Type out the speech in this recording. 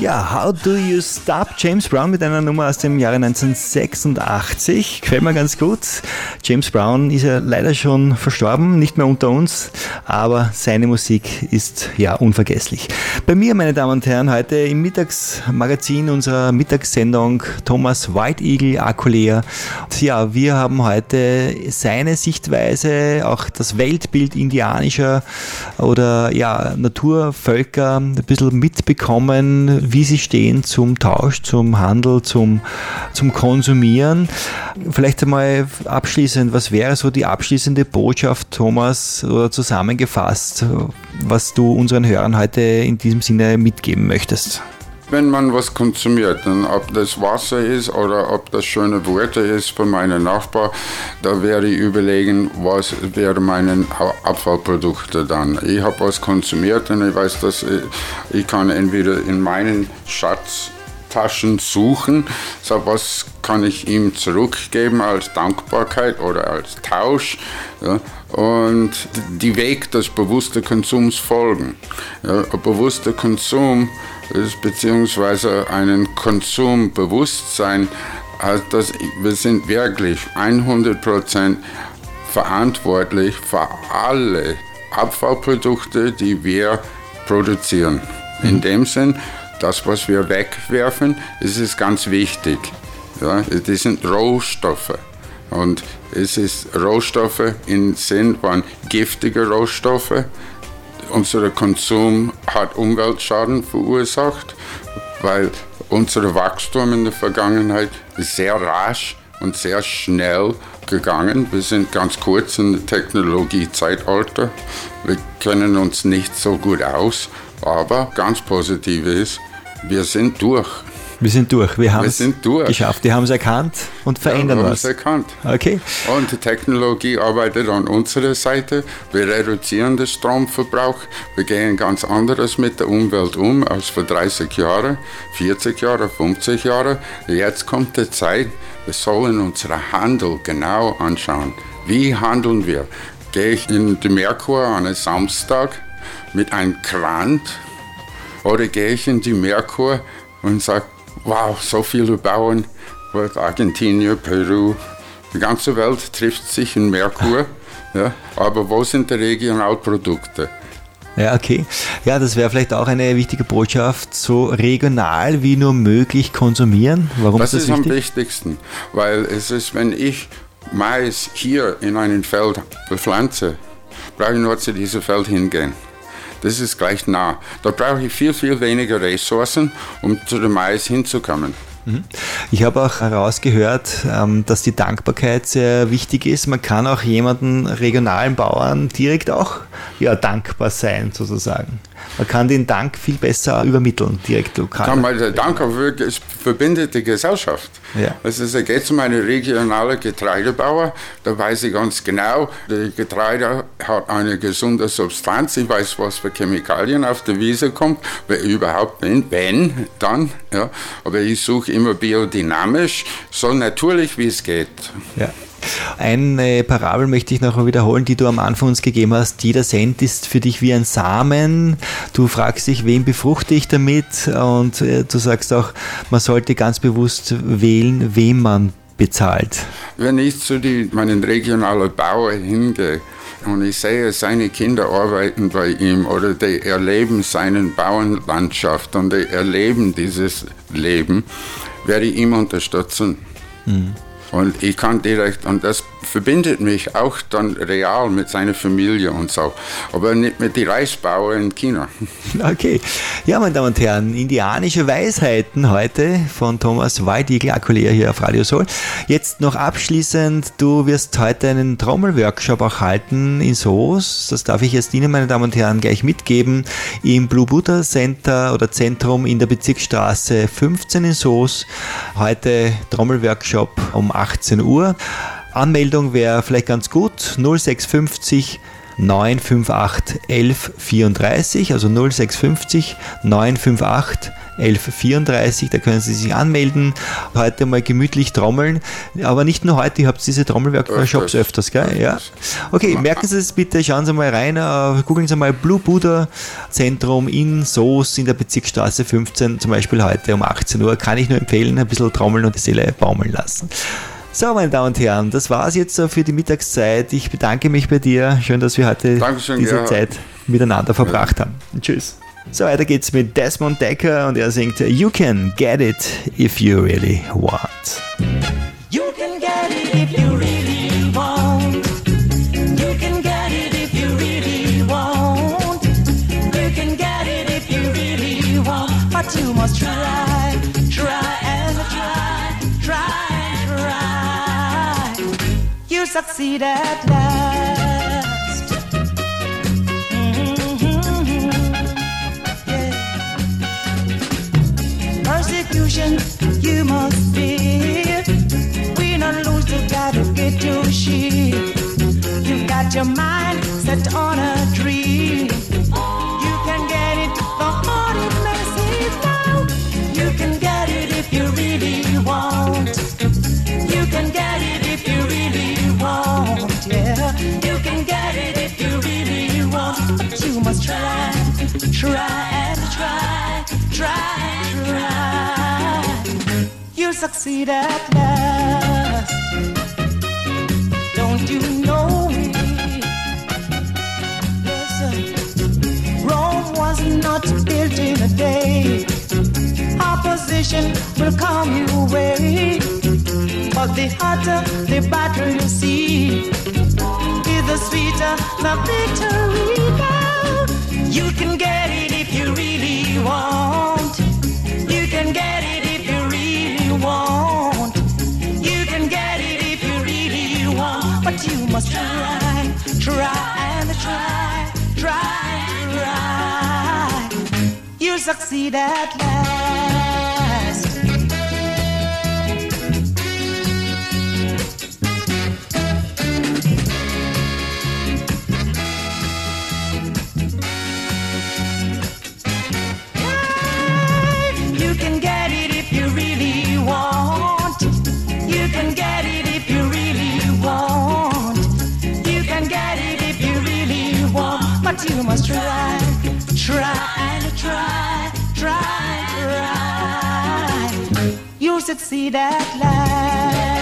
Ja, How Do You Stop? James Brown mit einer Nummer aus dem Jahre 1986. Gefällt mir ganz gut. James Brown ist ja leider schon verstorben, nicht mehr unter uns, aber seine Musik ist ja unvergesslich. Bei mir, meine Damen und Herren, heute im Mittagsmagazin unserer Mittagssendung Thomas White-Eagle Akulea. Ja, wir haben heute seine Sichtweise, auch das Weltbild indianischer oder ja, Naturvölker ein bisschen mitbekommen, wie sie stehen zum Tausch, zum Handel, zum Konsumieren. Vielleicht einmal abschließend, was wäre so die abschließende Botschaft, Thomas, oder zusammengefasst, was du unseren Hörern heute in diesem Sinne mitgeben möchtest? Wenn man was konsumiert, dann ob das Wasser ist oder ob das schöne Worte ist für meinen Nachbar, da werde ich überlegen, was wären meine Abfallprodukte dann. Ich habe was konsumiert und ich weiß, dass ich kann entweder in meinen Schatztaschen suchen, so was kann ich ihm zurückgeben als Dankbarkeit oder als Tausch, ja, und die Weg des bewussten Konsums folgen. Ja, ein bewusster Konsum ist beziehungsweise ein Konsumbewusstsein, dass wir sind wirklich 100% verantwortlich für alle Abfallprodukte, die wir produzieren. In dem Sinn, das, was wir wegwerfen, ist ganz wichtig. Ja, das sind Rohstoffe. Und es ist Rohstoffe im Sinn von giftige Rohstoffe. Unser Konsum hat Umweltschaden verursacht, weil unser Wachstum in der Vergangenheit ist sehr rasch und sehr schnell gegangen. Wir sind ganz kurz im Technologiezeitalter. Wir kennen uns nicht so gut aus, aber ganz positiv ist, wir sind durch. Wir sind durch. Wir haben es geschafft. Die haben es erkannt und verändern was. Wir haben es erkannt. Okay. Und die Technologie arbeitet an unserer Seite. Wir reduzieren den Stromverbrauch. Wir gehen ganz anderes mit der Umwelt um als vor 30 Jahren, 40 Jahren, 50 Jahren. Jetzt kommt die Zeit, wir sollen unseren Handel genau anschauen. Wie handeln wir? Gehe ich in die Merkur an einem Samstag mit einem Kran oder gehe ich in die Merkur und sage, wow, so viele Bauern, Argentinien, Peru, die ganze Welt trifft sich in Merkur, ja, aber wo sind die Regionalprodukte? Ja, okay. Ja, das wäre vielleicht auch eine wichtige Botschaft, so regional wie nur möglich konsumieren. Warum ist das wichtig? Am wichtigsten, weil es ist, wenn ich Mais hier in einem Feld bepflanze, brauche ich nur zu diesem Feld hingehen. Das ist gleich nah. Da brauche ich viel, viel weniger Ressourcen, um zu dem Mais hinzukommen. Ich habe auch herausgehört, dass die Dankbarkeit sehr wichtig ist. Man kann auch jemanden, regionalen Bauern, direkt auch dankbar sein, sozusagen. Man kann den Dank viel besser übermitteln, direkt lokal. Weil der Dank es verbindet die Gesellschaft. Ja. Also es geht um einen regionalen Getreidebauer, da weiß ich ganz genau, der Getreide hat eine gesunde Substanz, ich weiß, was für Chemikalien auf der Wiese kommt, überhaupt nicht, wenn, dann, ja. Aber ich suche immer biodynamisch, so natürlich wie es geht. Ja. Eine Parabel möchte ich noch wiederholen, die du am Anfang uns gegeben hast. Jeder Cent ist für dich wie ein Samen. Du fragst dich, wen befruchte ich damit? Und du sagst auch, man sollte ganz bewusst wählen, wem man bezahlt. Wenn ich zu meinen regionalen Bauern hingehe und ich sehe, seine Kinder arbeiten bei ihm oder die erleben seine Bauernlandschaft und die erleben dieses Leben, werde ich ihm unterstützen. Und ich kann direkt, und das verbindet mich auch dann real mit seiner Familie und so, aber nicht mit den Reisbauern in China. Okay. Ja, meine Damen und Herren, indianische Weisheiten heute von Thomas White-Eagle Akulea hier auf Radio Soul. Jetzt noch abschließend, du wirst heute einen Trommelworkshop auch halten in Soos. Das darf ich jetzt Ihnen, meine Damen und Herren, gleich mitgeben. Im Blue Buddha Center oder Zentrum in der Bezirksstraße 15 in Soos. Heute Trommelworkshop um 18 Uhr. Anmeldung wäre vielleicht ganz gut, 0650 958 1134, also 0650 958 1134, da können Sie sich anmelden, heute mal gemütlich trommeln, aber nicht nur heute, ihr habt diese Trommelwerk-Shops öfters, gell? Ja. Okay, merken Sie es bitte, schauen Sie mal rein, googeln Sie mal Blue Buddha Zentrum in Soos in der Bezirksstraße 15, zum Beispiel heute um 18 Uhr, kann ich nur empfehlen, ein bisschen trommeln und die Seele baumeln lassen. So, meine Damen und Herren, das war es jetzt für die Mittagszeit. Ich bedanke mich bei dir. Schön, dass wir heute diese Zeit miteinander verbracht haben. Tschüss. So, weiter geht's mit Desmond Decker und er singt You can get it if you really want. You can get it if you really want. You can get it if you really want. You can get it if you really want. But you must try and try. You succeed at last. Yeah. Persecution you must fear. Win or lose, you gotta get your share. You've got your mind set on a dream. You can get it, the heart it may seem now. You can get it if you really want. You can get it if you really want, yeah. You can get it if you really want. But you must try. You'll succeed at last. Don't you know it? Listen, Rome was not built in a day. Opposition will come your way. But the hotter the battle you see, is the sweeter the victory now. You can get it if you really want. You can get it if you really want. You can get it if you really want. But you must try. You'll succeed at last. You can get it if you really want. You can get it if you really want. You can get it if you really want. But you must try. You'll succeed at last.